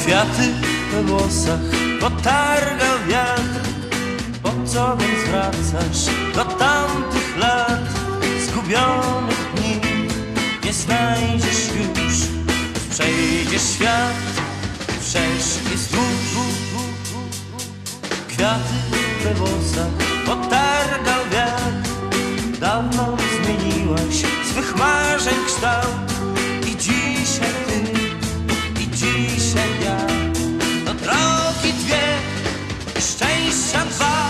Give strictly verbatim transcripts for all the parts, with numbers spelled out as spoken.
Kwiaty we włosach potargał wiatr. Po co więc wracasz do tamtych lat? Zgubionych dni nie znajdziesz już. Przejdzie świat, przeszli wzdłuż. Kwiaty we włosach potargał wiatr. Dawno zmieniłaś swych marzeń kształt. I dzisiaj ty, i dzisiaj ja. To drogi dwie, szczęścia dwa.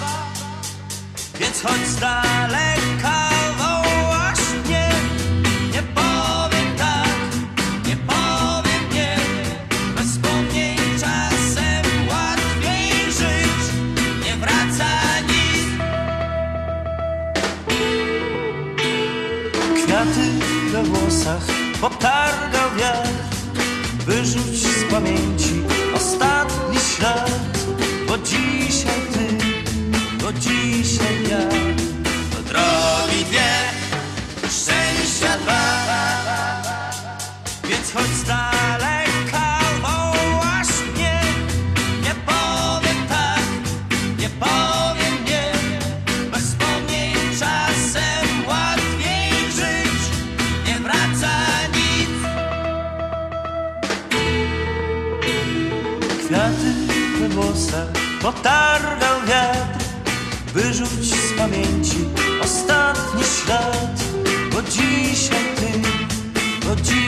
Więc choć z daleka wołasz mnie, nie powiem tak, nie powiem nie. Bez wspomnień czasem łatwiej żyć, nie wraca nic. Kwiaty we włosach potargał wiatr. Wyrzuć z pamięci ostatni ślad. Bo dzisiaj ty, bo dzisiaj ja. To drogi dwie, szczęścia dwa. Więc choć z daleka wołasz mnie, nie powiem tak, nie powiem nie. Bez wspomnień czasem łatwiej żyć, nie wraca nic. Kwiaty we włosach potargał wiatr. Wyrzuć z pamięci ostatni ślad. Bo dzisiaj ty, bo dzisiaj